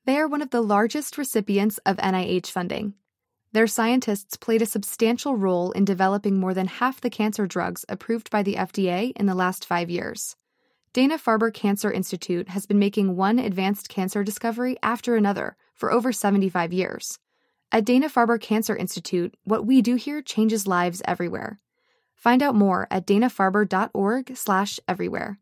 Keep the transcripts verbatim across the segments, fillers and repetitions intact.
They are one of the largest recipients of N I H funding. Their scientists played a substantial role in developing more than half the cancer drugs approved by the F D A in the last five years. Dana-Farber Cancer Institute has been making one advanced cancer discovery after another for over seventy-five years. At Dana-Farber Cancer Institute, what we do here changes lives everywhere. Find out more at dana-farber.org slash everywhere.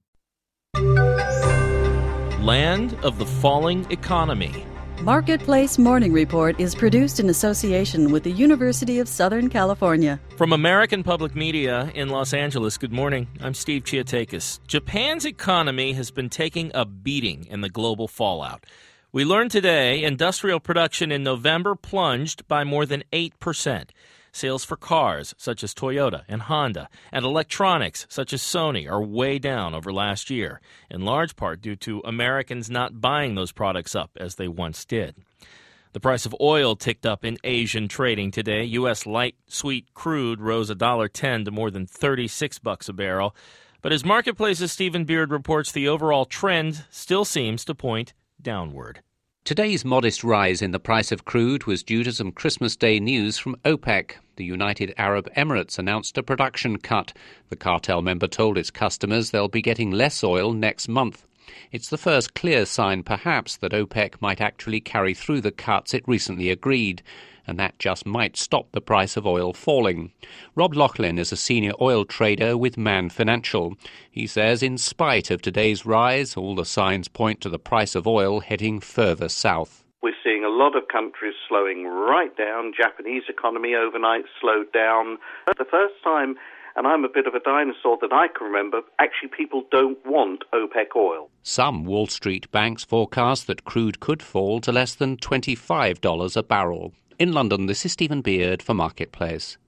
Land of the falling economy. Marketplace Morning Report is produced in association with the University of Southern California. From American Public Media in Los Angeles, good morning. I'm Steve Chiatakis. Japan's economy has been taking a beating in the global fallout. We learned today industrial production in November plunged by more than eight percent. Sales for cars, such as Toyota and Honda, and electronics, such as Sony, are way down over last year, in large part due to Americans not buying those products up as they once did. The price of oil ticked up in Asian trading today. U S light sweet crude rose one dollar ten to more than thirty-six bucks a barrel. But as Marketplace's Stephen Beard reports, the overall trend still seems to point downward. Today's modest rise in the price of crude was due to some Christmas Day news from OPEC. The United Arab Emirates announced a production cut. The cartel member told its customers they'll be getting less oil next month. It's the first clear sign, perhaps, that OPEC might actually carry through the cuts it recently agreed, and that just might stop the price of oil falling. Rob Laughlin is a senior oil trader with Man Financial. He says in spite of today's rise, all the signs point to the price of oil heading further south. We're seeing a lot of countries slowing right down. Japanese economy overnight slowed down. For the first time, and I'm a bit of a dinosaur that I can remember, actually people don't want OPEC oil. Some Wall Street banks forecast that crude could fall to less than twenty-five dollars a barrel. In London, this is Stephen Beard for Marketplace.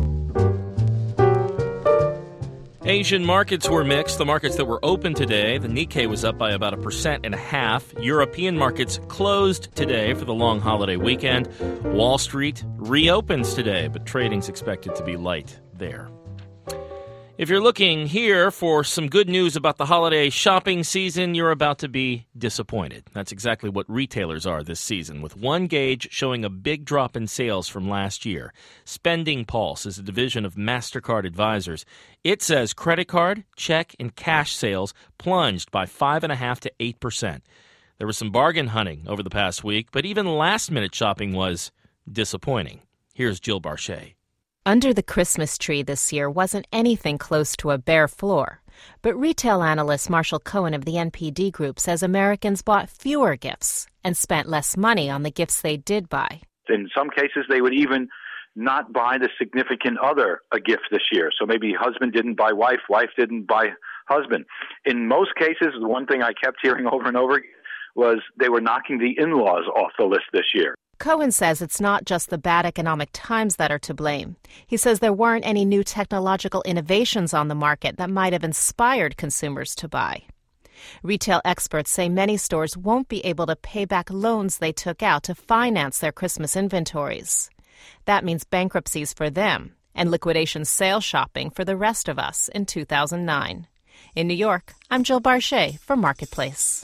Asian markets were mixed. The markets that were open today, the Nikkei was up by about a percent and a half. European markets closed today for the long holiday weekend. Wall Street reopens today, but trading's expected to be light there. If you're looking here for some good news about the holiday shopping season, you're about to be disappointed. That's exactly what retailers are this season, with one gauge showing a big drop in sales from last year. Spending Pulse is a division of MasterCard Advisors. It says credit card, check, and cash sales plunged by five point five to eight percent. There was some bargain hunting over the past week, but even last-minute shopping was disappointing. Here's Jill Barchet. Under the Christmas tree this year wasn't anything close to a bare floor. But retail analyst Marshall Cohen of the N P D Group says Americans bought fewer gifts and spent less money on the gifts they did buy. In some cases, they would even not buy the significant other a gift this year. So maybe husband didn't buy wife, wife didn't buy husband. In most cases, the one thing I kept hearing over and over was they were knocking the in-laws off the list this year. Cohen says it's not just the bad economic times that are to blame. He says there weren't any new technological innovations on the market that might have inspired consumers to buy. Retail experts say many stores won't be able to pay back loans they took out to finance their Christmas inventories. That means bankruptcies for them and liquidation sale shopping for the rest of us in two thousand nine. In New York, I'm Jill Barchet for Marketplace.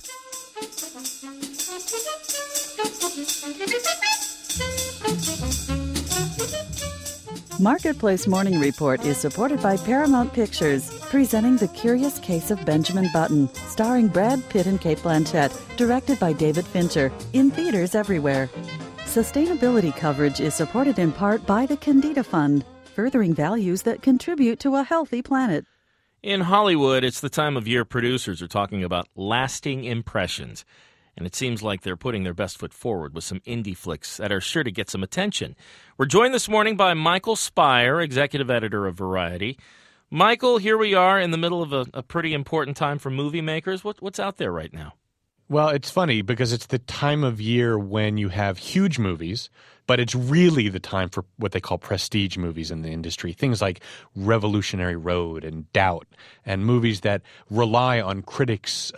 Marketplace Morning Report is supported by Paramount Pictures, presenting The Curious Case of Benjamin Button, starring Brad Pitt and Cate Blanchett, directed by David Fincher, in theaters everywhere. Sustainability coverage is supported in part by the Candida Fund, furthering values that contribute to a healthy planet. In Hollywood, it's the time of year producers are talking about lasting impressions. And it seems like they're putting their best foot forward with some indie flicks that are sure to get some attention. We're joined this morning by Michael Spire, executive editor of Variety. Michael, here we are in the middle of a, a pretty important time for movie makers. What, what's out there right now? Well, it's funny because it's the time of year when you have huge movies, but it's really the time for what they call prestige movies in the industry. Things like Revolutionary Road and Doubt, and movies that rely on critics'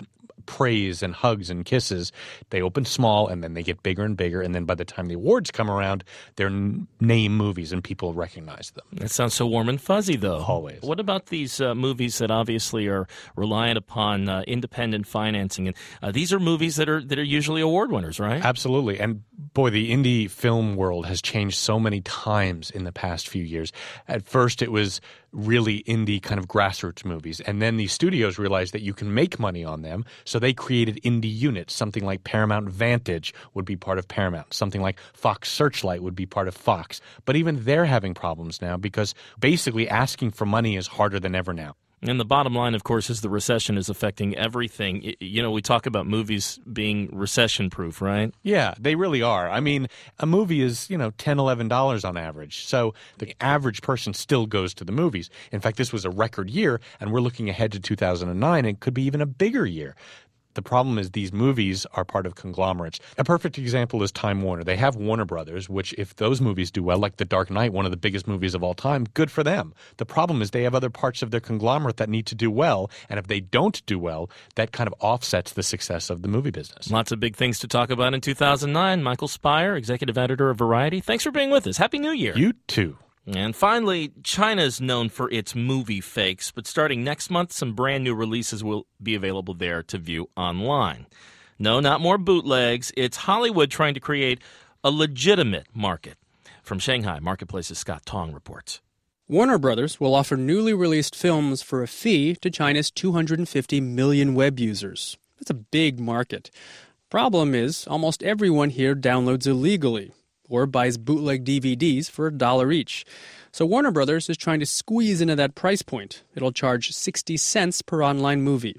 praise and hugs and kisses. They open small, and then they get bigger and bigger, and then by the time the awards come around, they're n- name movies, and people recognize them. That sounds so warm and fuzzy, though. Always. What about these uh, movies that obviously are reliant upon uh, independent financing? And uh, these are movies that are that are usually award winners, right? Absolutely. And boy, the indie film world has changed so many times in the past few years. At first, it was really indie kind of grassroots movies. And then the studios realized that you can make money on them. So they created indie units. Something like Paramount Vantage would be part of Paramount. Something like Fox Searchlight would be part of Fox. But even they're having problems now because basically asking for money is harder than ever now. And the bottom line, of course, is the recession is affecting everything. You know, we talk about movies being recession-proof, right? Yeah, they really are. I mean, a movie is, you know, ten dollars, eleven dollars on average. So the average person still goes to the movies. In fact, this was a record year, and we're looking ahead to two thousand nine. It could be even a bigger year. The problem is these movies are part of conglomerates. A perfect example is Time Warner. They have Warner Brothers, which if those movies do well, like The Dark Knight, one of the biggest movies of all time, good for them. The problem is they have other parts of their conglomerate that need to do well, and if they don't do well, that kind of offsets the success of the movie business. Lots of big things to talk about in two thousand nine. Michael Spire, executive editor of Variety. Thanks for being with us. Happy New Year. You too. And finally, China's known for its movie fakes, but starting next month, some brand new releases will be available there to view online. No, not more bootlegs. It's Hollywood trying to create a legitimate market. From Shanghai, Marketplace's Scott Tong reports. Warner Brothers will offer newly released films for a fee to China's two hundred fifty million web users. That's a big market. Problem is, almost everyone here downloads illegally or buys bootleg D V Ds for a dollar each. So Warner Brothers is trying to squeeze into that price point. It'll charge sixty cents per online movie.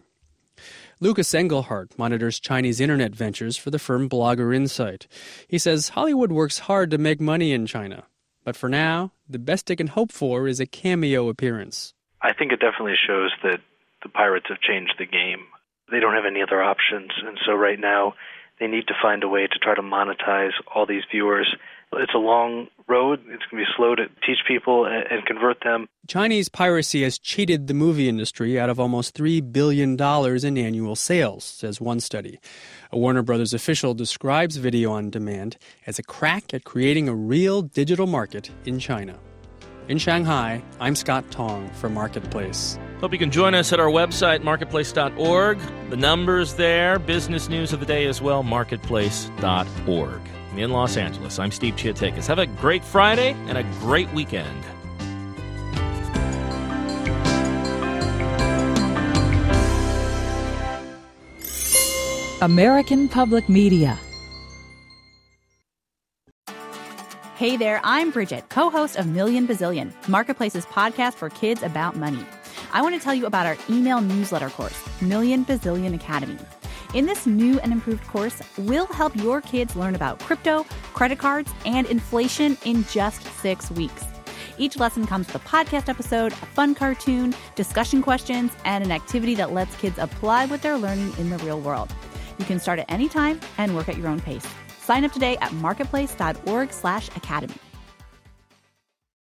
Lucas Engelhardt monitors Chinese internet ventures for the firm Blogger Insight. He says Hollywood works hard to make money in China. But for now, the best it can hope for is a cameo appearance. I think it definitely shows that the pirates have changed the game. They don't have any other options, and so right now they need to find a way to try to monetize all these viewers. It's a long road. It's going to be slow to teach people and convert them. Chinese piracy has cheated the movie industry out of almost three billion dollars in annual sales, says one study. A Warner Brothers official describes video on demand as a crack at creating a real digital market in China. In Shanghai, I'm Scott Tong for Marketplace. Hope you can join us at our website, marketplace dot org. The numbers there, business news of the day as well, marketplace dot org. In Los Angeles, I'm Steve Chiatakis. Have a great Friday and a great weekend. American Public Media. Hey there, I'm Bridget, co-host of Million Bazillion, Marketplace's podcast for kids about money. I want to tell you about our email newsletter course, Million Bazillion Academy. In this new and improved course, we'll help your kids learn about crypto, credit cards, and inflation in just six weeks. Each lesson comes with a podcast episode, a fun cartoon, discussion questions, and an activity that lets kids apply what they're learning in the real world. You can start at any time and work at your own pace. Sign up today at marketplace dot org slash academy.